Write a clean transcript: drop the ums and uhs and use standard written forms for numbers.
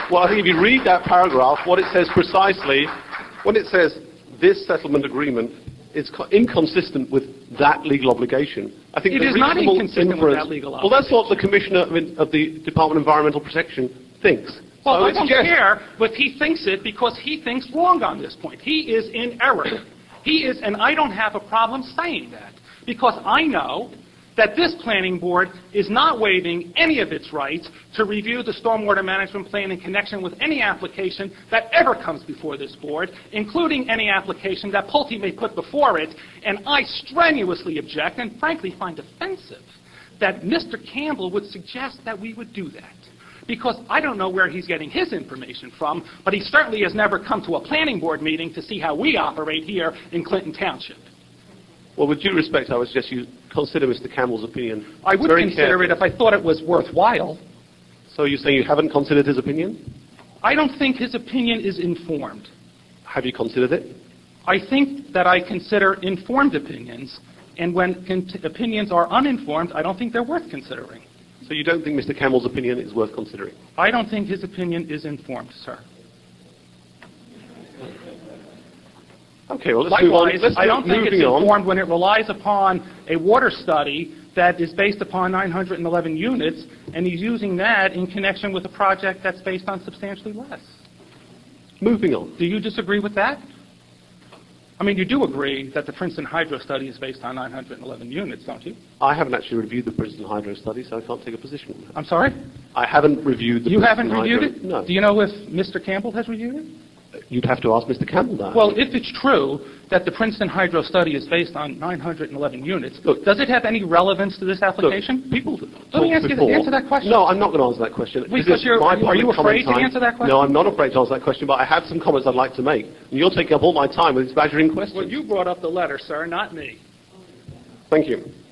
Well, I think if you read that paragraph, what it says precisely, when it says this settlement agreement is inconsistent with that legal obligation, I think it is not inconsistent with that legal obligation. Well, that's what the Commissioner of the Department of Environmental Protection thinks. Well, so I don't care if he thinks it, because he thinks wrong on this point. He is in error. He is, and I don't have a problem saying that, because I know that this planning board is not waiving any of its rights to review the stormwater management plan in connection with any application that ever comes before this board, including any application that Pulte may put before it. And I strenuously object and frankly find offensive that Mr. Campbell would suggest that we would do that. Because I don't know where he's getting his information from, but he certainly has never come to a planning board meeting to see how we operate here in Clinton Township. Well, with due respect, I would suggest you consider Mr. Campbell's opinion. I would consider it if I thought it was worthwhile. So you're saying you haven't considered his opinion? I don't think his opinion is informed. Have you considered it? I think that I consider informed opinions, and when opinions are uninformed, I don't think they're worth considering. So you don't think Mr. Campbell's opinion is worth considering? I don't think his opinion is informed, sir. Okay, well, let's move on. I don't think it's informed when it relies upon a water study that is based upon 911 units, and he's using that in connection with a project that's based on substantially less. Moving on. Do you disagree with that? I mean, you do agree that the Princeton Hydro study is based on 911 units, don't you? I haven't actually reviewed the Princeton Hydro study, so I can't take a position on that. I'm sorry? I haven't reviewed the You Princeton haven't reviewed Hydro. it? No. Do you know if Mr. Campbell has reviewed it? You'd have to ask Mr. Campbell that. Well, if it's true that the Princeton Hydro study is based on 911 units, look, does it have any relevance to this application? Look, people Let me answer that question. No, I'm not going to answer that question. Because are you afraid to answer that question? No, I'm not afraid to answer that question, but I have some comments I'd like to make. And you're taking up all my time with these badgering questions. Well, you brought up the letter, sir, not me. Thank you.